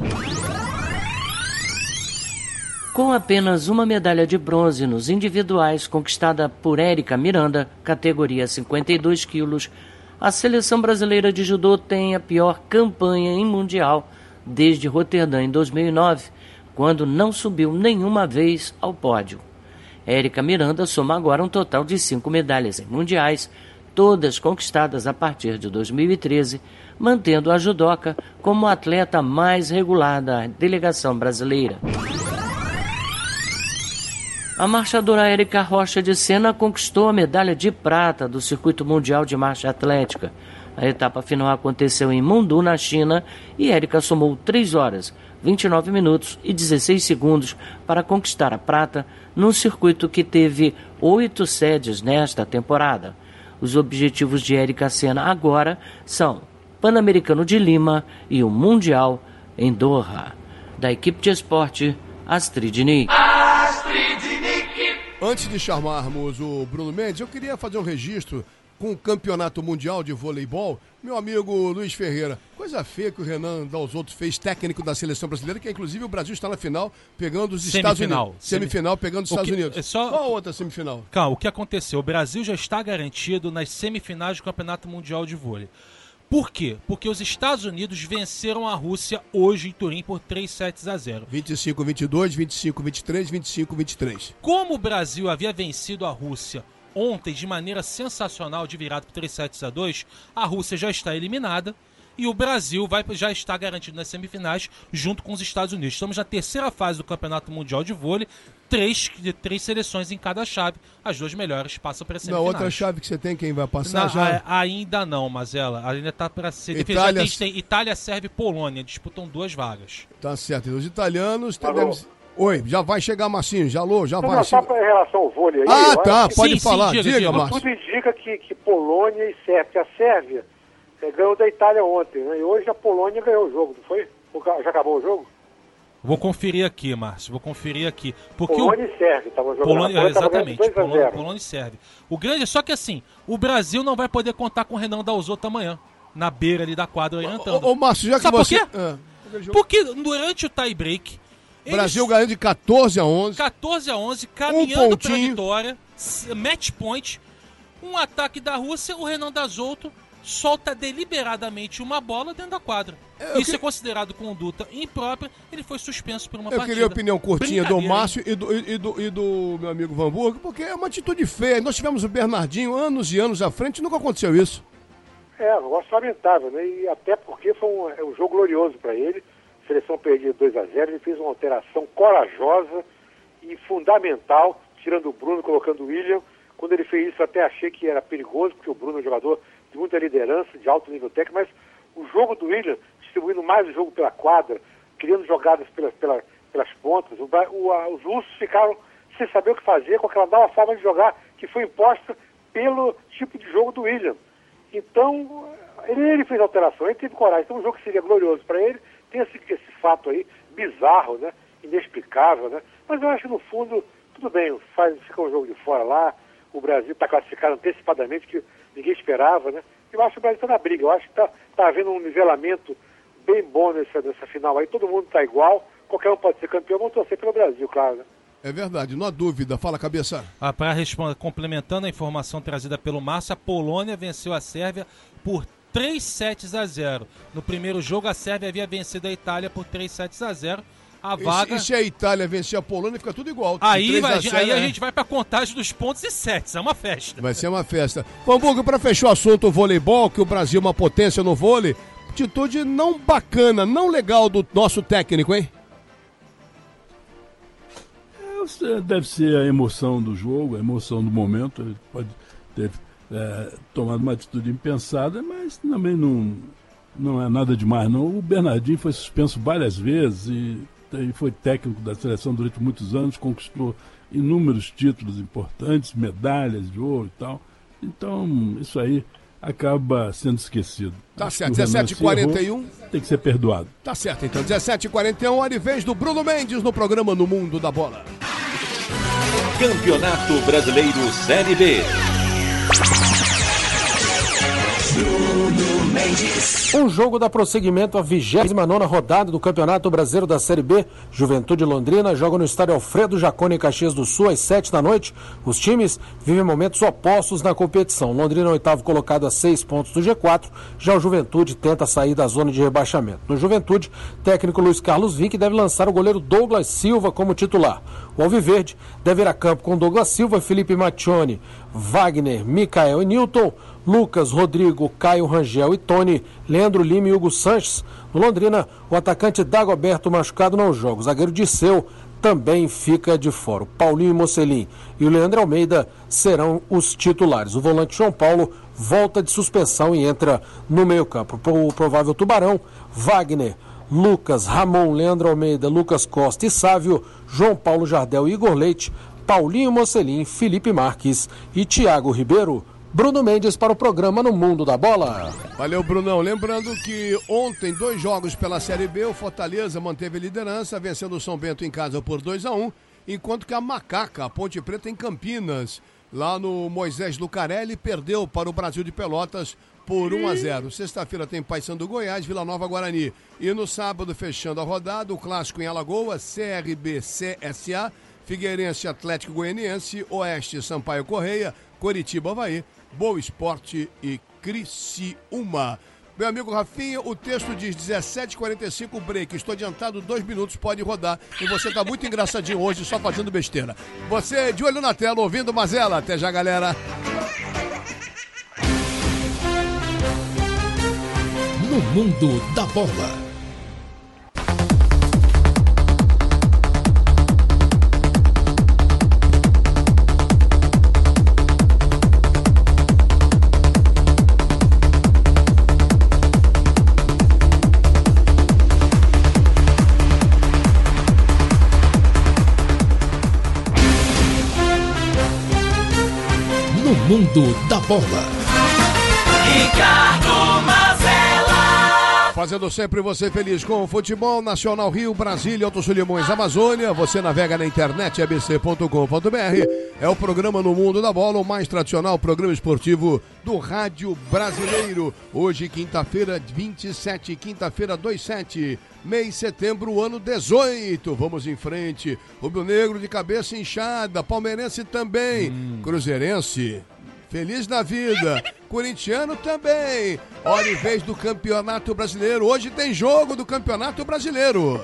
Com apenas uma medalha de bronze nos individuais conquistada por Érica Miranda, categoria 52 quilos, a seleção brasileira de judô tem a pior campanha em mundial desde Roterdã em 2009, quando não subiu nenhuma vez ao pódio. Érica Miranda soma agora um total de 5 medalhas em mundiais, todas conquistadas a partir de 2013, mantendo a judoca como a atleta mais regular da delegação brasileira. A marchadora Érica Rocha de Sena conquistou a medalha de prata do Circuito Mundial de Marcha Atlética. A etapa final aconteceu em Mundu, na China, e Érica somou 3 horas, 29 minutos e 16 segundos para conquistar a prata num circuito que teve 8 sedes nesta temporada. Os objetivos de Érica Sena agora são Pan-Americano de Lima e o Mundial em Doha. Da equipe de esporte, Astrid Nick. Antes de chamarmos o Bruno Mendes, eu queria fazer um registro com o Campeonato Mundial de Voleibol. Meu amigo Luiz Ferreira, coisa feia que o Renan Dalzotto fez, técnico da seleção brasileira, que inclusive o Brasil está na final, pegando os Estados Unidos. Semifinal, pegando os Estados Unidos. Qual a outra semifinal? Calma, o que aconteceu? O Brasil já está garantido nas semifinais do Campeonato Mundial de Vôlei. Por quê? Porque os Estados Unidos venceram a Rússia hoje em Turim por 3-0. 25-22, 25-23, 25-23. Como o Brasil havia vencido a Rússia ontem de maneira sensacional, de virada por 3-2, a Rússia já está eliminada e o Brasil já está garantido nas semifinais junto com os Estados Unidos. Estamos na terceira fase do Campeonato Mundial de Vôlei, três seleções em cada chave. As 2 melhores passam para a semifinais. Na outra chave que você tem, quem vai passar já? Ainda não, Mazela. Ainda está para ser Itália... tem Itália, Sérvia e Polônia. Disputam 2 vagas. Tá certo. Os italianos... Oi, já vai chegar, Marcinho. Já vai. Só em relação ao vôlei aí... Pode falar. Diga, Márcio. Tudo indica que Polônia e Sérvia... A Sérvia ganhou da Itália ontem, né? E hoje a Polônia ganhou o jogo, não foi? Já acabou o jogo? Vou conferir aqui, Márcio. Porque Polônia e Sérvia estavam jogando. Exatamente. Polônia e Sérvia. O grande... Só que assim, o Brasil não vai poder contar com o Renan Dalzotto amanhã. Na beira ali da quadra, orientando. Ô, Márcio, já que Sabe você... por quê? Porque durante o tie-break... Brasil ganhou de 14-11. 14-11, caminhando para a vitória. Match point. Um ataque da Rússia, o Renan Dalzotto solta deliberadamente uma bola dentro da quadra. Isso é considerado conduta imprópria. Ele foi suspenso por uma partida. Eu queria a opinião curtinha do Márcio e do meu amigo Van Burg, porque é uma atitude feia. Nós tivemos o Bernardinho anos e anos à frente e nunca aconteceu isso. Um negócio lamentável, né? E até porque foi um jogo glorioso para ele. A seleção perdeu 2-0, ele fez uma alteração corajosa e fundamental, tirando o Bruno, colocando o William. Quando ele fez isso, eu até achei que era perigoso, porque o Bruno é um jogador de muita liderança, de alto nível técnico, mas o jogo do William, distribuindo mais o jogo pela quadra, criando jogadas pelas pontas, os russos ficaram sem saber o que fazer com aquela nova forma de jogar que foi imposta pelo tipo de jogo do William. Então, ele fez alteração, ele teve coragem. Então, um jogo que seria glorioso para ele, tem esse fato aí, bizarro, né? Inexplicável, né? Mas eu acho que, no fundo, tudo bem, fica um jogo de fora lá, o Brasil está classificado antecipadamente, que ninguém esperava, né? Eu acho que o Brasil está na briga, eu acho que está havendo um nivelamento bem bom nessa final aí, todo mundo está igual, qualquer um pode ser campeão, vamos torcer pelo Brasil, claro, né? É verdade, não há dúvida. Fala, cabeça. Para responder, complementando a informação trazida pelo Márcio, a Polônia venceu a Sérvia por 3-0. No primeiro jogo, a Sérvia havia vencido a Itália por 3-0. a vaga. E se a Itália vencer a Polônia, fica tudo igual. Aí a gente vai pra contagem dos pontos e sets, é uma festa. Vai ser uma festa. Hamburgo, pra fechar o assunto, o voleibol, que o Brasil é uma potência no vôlei, atitude não bacana, não legal do nosso técnico, hein? Deve ser a emoção do jogo, a emoção do momento. Ele pode ter tomado uma atitude impensada, mas também não é nada demais, não. O Bernardinho foi suspenso várias vezes e foi técnico da seleção durante muitos anos, conquistou inúmeros títulos importantes, medalhas de ouro e tal. Então, isso aí acaba sendo esquecido. Tá certo, 17h41. Tem que ser perdoado. Tá certo, então, 17h41, hora e vez do Bruno Mendes no programa No Mundo da Bola. Campeonato Brasileiro Série B. Um jogo dá prosseguimento à 29ª rodada do Campeonato Brasileiro da Série B. Juventude e Londrina jogam no estádio Alfredo Jaconi, em Caxias do Sul, às 7 da noite. Os times vivem momentos opostos na competição. Londrina é o 8º colocado a 6 pontos do G4, já o Juventude tenta sair da zona de rebaixamento. No Juventude, técnico Luiz Carlos Vinck deve lançar o goleiro Douglas Silva como titular. O Alviverde deve ir a campo com Douglas Silva, Felipe Mattioni, Wagner, Mikael e Newton, Lucas, Rodrigo, Caio Rangel e Tony, Leandro Lima e Hugo Sanches. No Londrina, o atacante Dagoberto machucado não joga. O zagueiro Disseu também fica de fora. O Paulinho Mocelin e o Leandro Almeida serão os titulares. O volante João Paulo volta de suspensão e entra no meio-campo. O provável Tubarão, Wagner, Lucas, Ramon, Leandro Almeida, Lucas Costa e Sávio, João Paulo Jardel e Igor Leite, Paulinho Mocelin, Felipe Marques e Thiago Ribeiro. Bruno Mendes para o programa No Mundo da Bola. Valeu, Brunão. Lembrando que ontem, 2 jogos pela Série B, o Fortaleza manteve a liderança, vencendo o São Bento em casa por 2-1, enquanto que a Macaca, a Ponte Preta em Campinas, lá no Moisés Lucarelli, perdeu para o Brasil de Pelotas por 1-0. Sexta-feira tem Paysandu Goiás, Vila Nova Guarani. E no sábado, fechando a rodada, o clássico em Alagoas, CRB CSA, Figueirense Atlético Goianiense, Oeste Sampaio Correia, Coritiba Avaí, Boa Esporte e Criciúma. Meu amigo Rafinha, o texto diz 17h45 break. Estou adiantado 2 minutos, pode rodar. E você tá muito engraçadinho hoje, só fazendo besteira. Você de olho na tela, ouvindo Mazela. Até já, galera. No Mundo da Bola. Mundo da Bola. Ricardo Mazella. Fazendo sempre você feliz com o futebol nacional Rio, Brasília, Alto Solimões, Amazônia. Você navega na internet abc.com.br. É o programa No Mundo da Bola, o mais tradicional programa esportivo do rádio brasileiro. Hoje, quinta-feira, 27, quinta-feira, 27, mês de setembro, ano 18. Vamos em frente. Rubro-negro de cabeça inchada, palmeirense também, cruzeirense feliz da vida, corintiano também. Hora e vez do Campeonato Brasileiro. Hoje tem jogo do Campeonato Brasileiro.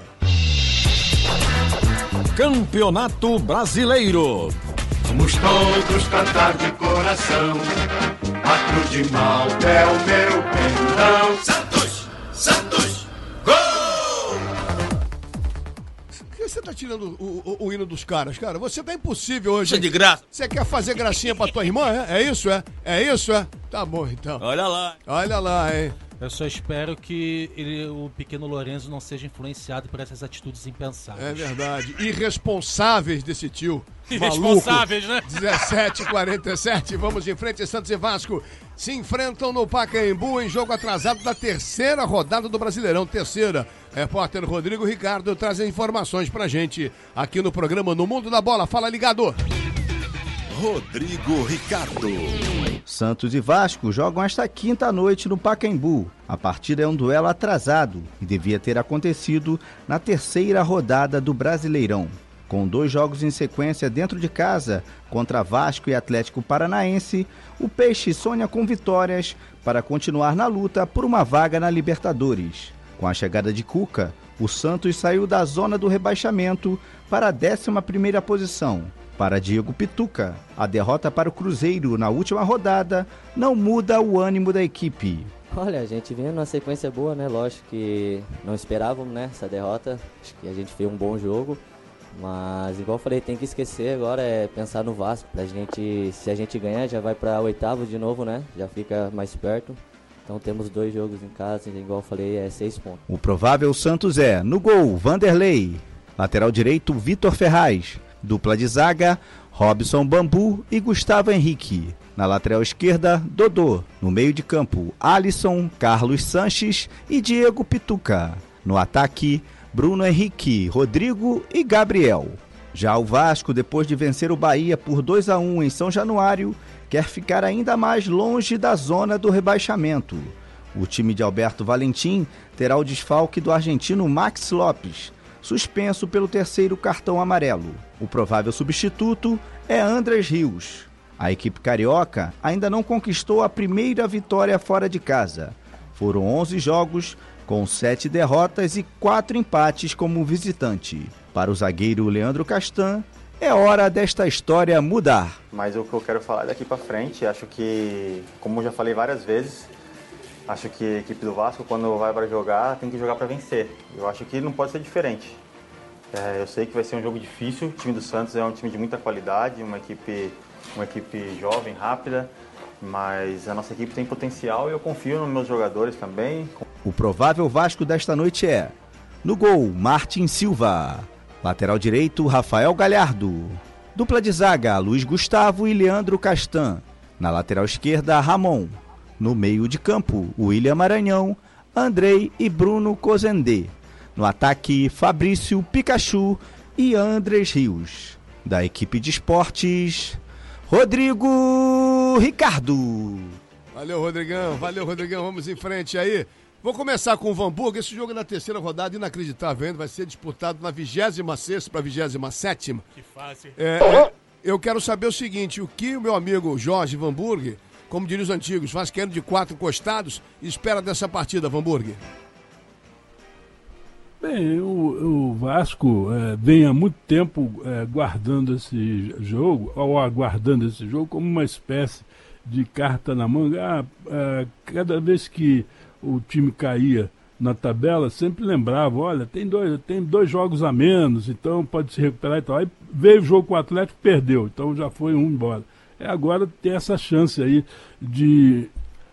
Campeonato Brasileiro. Vamos todos cantar de coração. A cruz de Malta é o meu pendão. Santos, Santos, gol! Por que você tá tirando o hino dos caras, cara? Você tá impossível hoje. Isso é de graça. Você quer fazer gracinha pra tua irmã, é? É isso, é? É isso, é? Tá bom, então. Olha lá. Olha lá, hein? Eu só espero que o pequeno Lorenzo não seja influenciado por essas atitudes impensáveis. É verdade. Irresponsáveis desse tio. Irresponsáveis, maluco. Né? 17h47. Vamos em frente. Santos e Vasco se enfrentam no Pacaembu em jogo atrasado da 3ª rodada do Brasileirão. Terceira. Repórter Rodrigo Ricardo traz informações pra gente aqui no programa No Mundo da Bola. Fala, ligado. Rodrigo Ricardo. Santos e Vasco jogam esta quinta-noite no Pacaembu. A partida é um duelo atrasado e devia ter acontecido na 3ª rodada do Brasileirão. Com 2 jogos em sequência dentro de casa, contra Vasco e Atlético Paranaense, o Peixe sonha com vitórias para continuar na luta por uma vaga na Libertadores. Com a chegada de Cuca, o Santos saiu da zona do rebaixamento para a 11ª posição. Para Diego Pituca, a derrota para o Cruzeiro na última rodada não muda o ânimo da equipe. Olha, a gente vinha numa sequência boa, né? Lógico que não esperávamos, né, essa derrota. Acho que a gente fez um bom jogo. Mas, igual eu falei, tem que esquecer agora, é pensar no Vasco. Pra gente, se a gente ganhar, já vai pra 8º de novo, né? Já fica mais perto. Então temos 2 jogos em casa, igual eu falei, é 6 pontos. O provável Santos é, no gol, Vanderlei. Lateral direito, Vitor Ferraz. Dupla de zaga, Robson Bambu e Gustavo Henrique. Na lateral esquerda, Dodô. No meio de campo, Alisson, Carlos Sanches e Diego Pituca. No ataque, Bruno Henrique, Rodrigo e Gabriel. Já o Vasco, depois de vencer o Bahia por 2-1 em São Januário, quer ficar ainda mais longe da zona do rebaixamento. O time de Alberto Valentim terá o desfalque do argentino Max Lopes, suspenso pelo 3º cartão amarelo. O provável substituto é Andrés Rios. A equipe carioca ainda não conquistou a primeira vitória fora de casa. Foram 11 jogos, com 7 derrotas e 4 empates como visitante. Para o zagueiro Leandro Castan, é hora desta história mudar. Mas o que eu quero falar daqui para frente, acho que, como eu já falei várias vezes, acho que a equipe do Vasco, quando vai para jogar, tem que jogar para vencer. Eu acho que não pode ser diferente. Eu sei que vai ser um jogo difícil, o time do Santos é um time de muita qualidade, uma equipe jovem, rápida, mas a nossa equipe tem potencial e eu confio nos meus jogadores também. O provável Vasco desta noite é: no gol, Martin Silva. Lateral direito, Rafael Galhardo. Dupla de zaga, Luiz Gustavo e Leandro Castan. Na lateral esquerda, Ramon. No meio de campo, William Maranhão, Andrei e Bruno Cozendê. No ataque, Fabrício Pikachu e Andrés Rios. Da equipe de esportes, Rodrigo Ricardo. Valeu, Rodrigão. Vamos em frente aí. Vou começar com o Hamburgo. Esse jogo é na 3ª rodada, inacreditável ainda. Vai ser disputado na 26ª para a 27ª. Que fácil. Eu quero saber o seguinte: o que o meu amigo Jorge Hamburgo, como diriam os antigos, vascaíno de 4 encostados, espera dessa partida, Hamburgo? Bem, o Vasco vem há muito tempo guardando esse jogo, ou aguardando esse jogo, como uma espécie de carta na manga. Cada vez que o time caía na tabela, sempre lembrava, olha, tem dois jogos a menos, então pode se recuperar e tal. Aí veio o jogo com o Atlético, perdeu, então já foi um embora. Agora tem essa chance aí de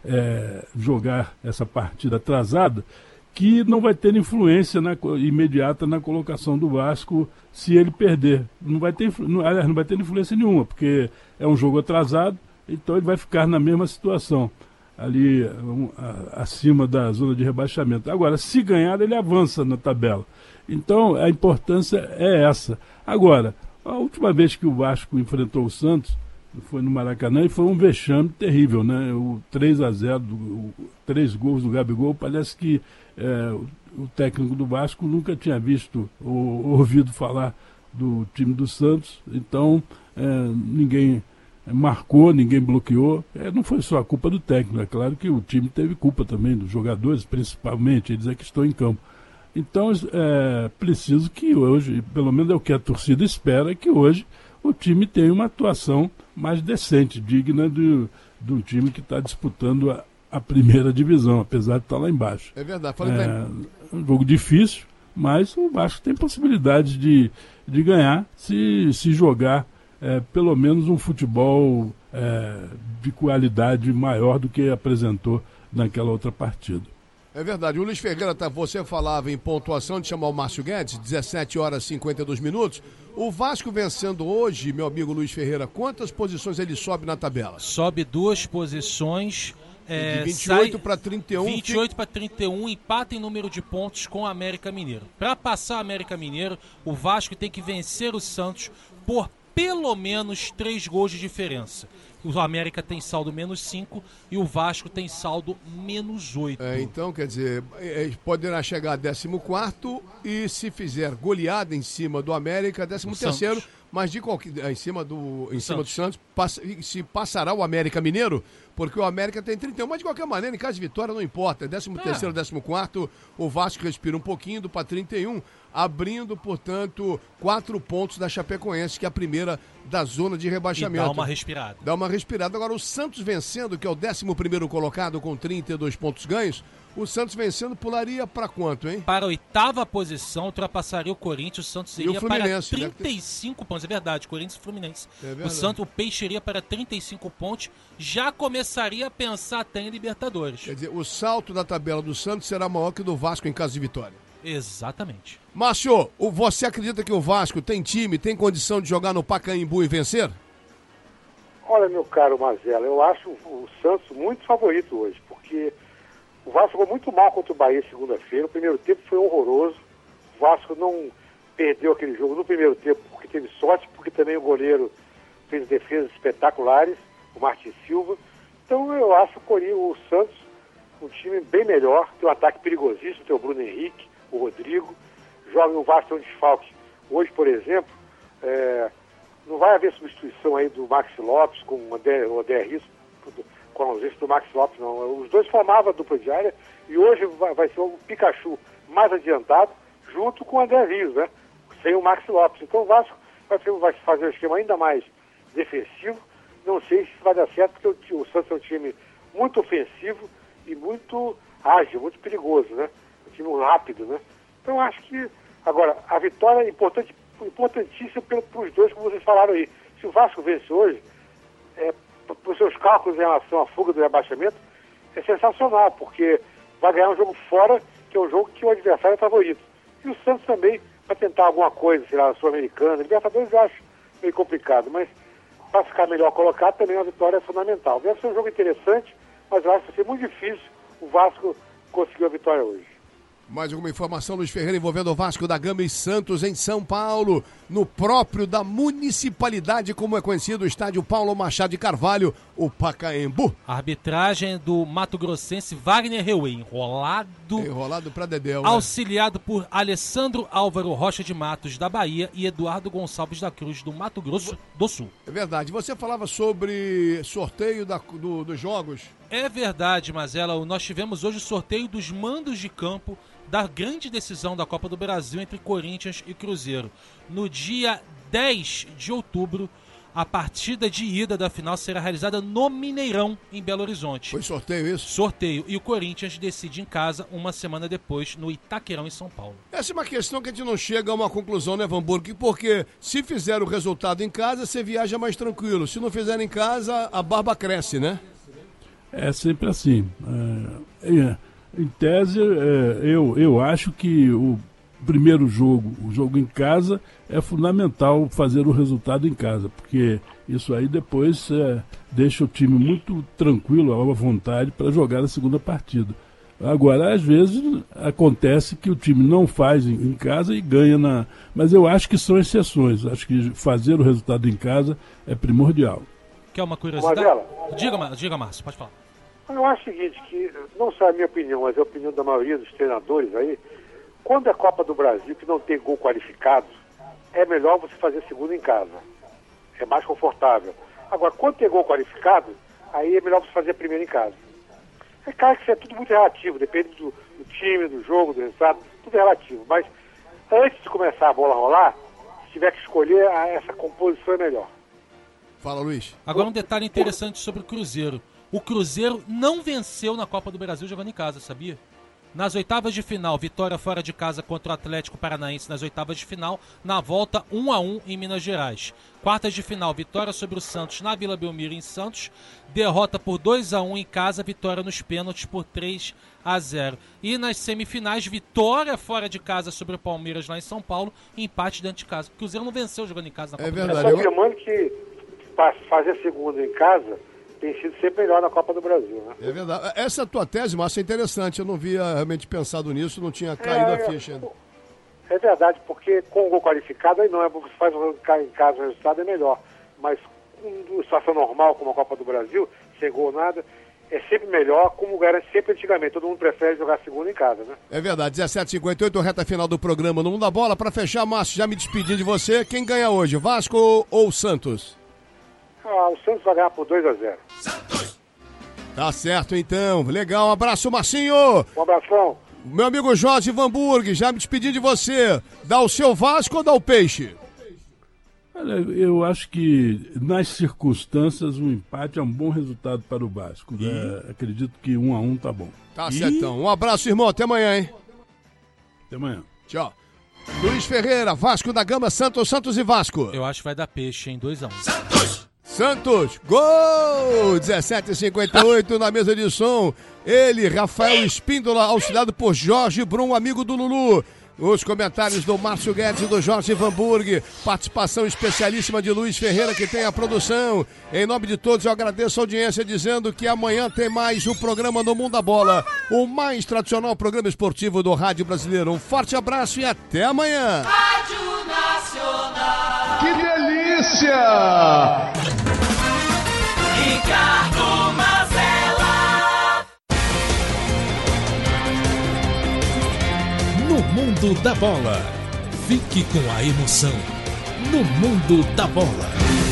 jogar essa partida atrasada, que não vai ter influência imediata na colocação do Vasco se ele perder. Não vai ter influência nenhuma, porque é um jogo atrasado, então ele vai ficar na mesma situação, ali acima da zona de rebaixamento. Agora, se ganhar, ele avança na tabela. Então, a importância é essa. Agora, a última vez que o Vasco enfrentou o Santos foi no Maracanã e foi um vexame terrível, né? O 3-0, 3 gols do Gabigol, parece que o técnico do Vasco nunca tinha visto ou ouvido falar do time do Santos, então ninguém marcou, ninguém bloqueou. Não foi só a culpa do técnico, é claro que o time teve culpa também, dos jogadores, principalmente, eles é que estão em campo. Então é preciso que hoje, pelo menos é o que a torcida espera, que hoje o time tenha uma atuação mais decente, digna do time que está disputando a primeira divisão, apesar de estar lá embaixo. É verdade. Um jogo difícil, mas o Vasco tem possibilidade de ganhar se jogar pelo menos um futebol de qualidade maior do que apresentou naquela outra partida. É verdade. O Luiz Ferreira, você falava em pontuação de chamar o Márcio Guedes, 17h52. O Vasco vencendo hoje, meu amigo Luiz Ferreira, quantas posições ele sobe na tabela? Sobe 2 posições. De 28 para 31. 28 para 31, empata em número de pontos com o América Mineiro. Para passar o América Mineiro, o Vasco tem que vencer o Santos por pelo menos 3 gols de diferença. O América tem saldo -5 e o Vasco tem saldo -8. Então, quer dizer, poderá chegar a 14º e se fizer goleada em cima do América, 13º, mas de qualquer, em cima do Santos, se passará o América Mineiro, porque o América tem 31, mas de qualquer maneira, em caso de vitória, não importa. 13º, 14º, o Vasco respira um pouquinho, indo para 31, abrindo, portanto, 4 pontos da Chapecoense, que é a primeira da zona de rebaixamento. E dá uma respirada. Dá uma respirada. Agora, o Santos vencendo, que é o 11º colocado com 32 pontos ganhos, o Santos vencendo pularia para quanto, hein? Para a 8ª posição, ultrapassaria o Corinthians, o Santos iria para 35 pontos. É verdade, Corinthians e Fluminense. O Peixe iria para 35 pontos, já começaria a pensar até em Libertadores. Quer dizer, o salto da tabela do Santos será maior que o do Vasco em caso de vitória. Exatamente. Márcio, você acredita que o Vasco tem time, tem condição de jogar no Pacaembu e vencer? Olha, meu caro Mazella, eu acho o Santos muito favorito hoje, porque o Vasco jogou muito mal contra o Bahia segunda-feira. O primeiro tempo foi horroroso. O Vasco não perdeu aquele jogo no primeiro tempo porque teve sorte, porque também o goleiro fez defesas espetaculares, o Martin Silva. Então eu acho o Santos um time bem melhor, tem um ataque perigosíssimo, tem o Bruno Henrique, o Rodrigo. Joga no Vasco, tem um desfalque. Hoje, por exemplo, não vai haver substituição aí do Maxi Lopes com o André Risso, com a ausência do Maxi Lopes, não. Os dois formavam a dupla de área e hoje vai ser o Pikachu mais adiantado junto com o André Rios, né? Sem o Maxi Lopes. Então o Vasco vai fazer um esquema ainda mais defensivo. Não sei se vai dar certo, porque o Santos é um time muito ofensivo e muito ágil, muito perigoso, né? Um time rápido, né? Então acho que, agora, a vitória é importantíssima para os dois, como vocês falaram aí. Se o Vasco vence hoje, para os seus cálculos em relação à fuga do rebaixamento, é sensacional, porque vai ganhar um jogo fora, que é um jogo que o adversário é favorito. E o Santos também vai tentar alguma coisa, sei lá, Sul-Americana. Libertadores eu acho meio complicado, mas para ficar melhor colocado também a vitória é fundamental. Deve ser um jogo interessante, mas eu acho que vai ser muito difícil o Vasco conseguir a vitória hoje. Mais alguma informação, Luiz Ferreira, envolvendo o Vasco da Gama e Santos em São Paulo, no próprio da municipalidade, como é conhecido, o estádio Paulo Machado de Carvalho, o Pacaembu. Arbitragem do mato-grossense Wagner Reuê, enrolado pra Dedéu, né? Auxiliado por Alessandro Álvaro Rocha de Matos, da Bahia, e Eduardo Gonçalves da Cruz, do Mato Grosso do Sul. É verdade. Você falava sobre sorteio dos jogos. É verdade, Mazella. Nós tivemos hoje o sorteio dos mandos de campo da grande decisão da Copa do Brasil entre Corinthians e Cruzeiro. No dia 10 de outubro, a partida de ida da final será realizada no Mineirão, em Belo Horizonte. Foi sorteio isso? Sorteio. E o Corinthians decide em casa uma semana depois, no Itaquerão, em São Paulo. Essa é uma questão que a gente não chega a uma conclusão, né, Vanburg? Porque se fizer o resultado em casa, você viaja mais tranquilo. Se não fizer em casa, a barba cresce, né? É sempre assim. Em tese, eu acho que o primeiro jogo, o jogo em casa, é fundamental fazer o resultado em casa, porque isso aí depois deixa o time muito tranquilo, à vontade, para jogar a segunda partida. Agora, às vezes, acontece que o time não faz em casa e ganha Mas eu acho que são exceções. Acho que fazer o resultado em casa é primordial. Quer uma curiosidade? Diga, Márcio, pode falar. Eu acho o seguinte, que não só a minha opinião, mas a opinião da maioria dos treinadores aí, quando é Copa do Brasil, que não tem gol qualificado, é melhor você fazer segundo em casa. É mais confortável. Agora, quando tem gol qualificado, aí é melhor você fazer primeiro em casa. É claro que isso é tudo muito relativo, depende do time, do jogo, do resultado, tudo é relativo. Mas antes de começar a bola rolar, se tiver que escolher, essa composição é melhor. Fala, Luiz. Agora um detalhe interessante sobre o Cruzeiro. O Cruzeiro não venceu na Copa do Brasil jogando em casa, sabia? Nas oitavas de final, vitória fora de casa contra o Atlético Paranaense nas oitavas de final, na volta 1-1 em Minas Gerais. Quartas de final, vitória sobre o Santos na Vila Belmiro em Santos, derrota por 2-1 em casa, vitória nos pênaltis por 3-0. E nas semifinais, vitória fora de casa sobre o Palmeiras lá em São Paulo, e empate dentro de casa. O Cruzeiro não venceu jogando em casa na Copa do Brasil. Eu estou afirmando que fazer segundo em casa tem sido sempre melhor na Copa do Brasil, né? É verdade. Essa tua tese, Márcio, é interessante. Eu não havia realmente pensado nisso, não tinha caído a ficha ainda. É verdade, porque com o gol qualificado, aí não é, você faz em casa o resultado é melhor. Mas com uma situação normal, como a Copa do Brasil, sem gol nada, é sempre melhor, como era sempre antigamente. Todo mundo prefere jogar segunda em casa, né? É verdade, 17h58, reta final do programa No Mundo da Bola. Para fechar, Márcio, já me despedi de você. Quem ganha hoje, Vasco ou Santos? O Santos vai ganhar por 2-0. Tá certo, então. Legal, um abraço, Marcinho. Um abração. Meu amigo Jorge Vanburg, já me despedi de você. Dá o seu Vasco ou dá o Peixe? Olha, eu acho que nas circunstâncias o empate é um bom resultado para o Vasco. Acredito que 1-1 tá bom. Tá certo, então. Um abraço, irmão. Até amanhã, hein? Até amanhã. Tchau. Luiz Ferreira, Vasco da Gama, Santos e Vasco. Eu acho que vai dar Peixe, hein? 2-1. Santos, gol! 17h58 na mesa de som. Ele, Rafael Espíndola, auxiliado por Jorge Brum, amigo do Lulu. Os comentários do Márcio Guedes e do Jorge Vanburg. Participação especialíssima de Luiz Ferreira, que tem a produção. Em nome de todos, eu agradeço a audiência, dizendo que amanhã tem mais um programa No Mundo da Bola, o mais tradicional programa esportivo do Rádio Brasileiro. Um forte abraço e até amanhã. Rádio Nacional. Que delícia! Ricardo Mazella. No Mundo da Bola. Fique com a emoção. No Mundo da Bola.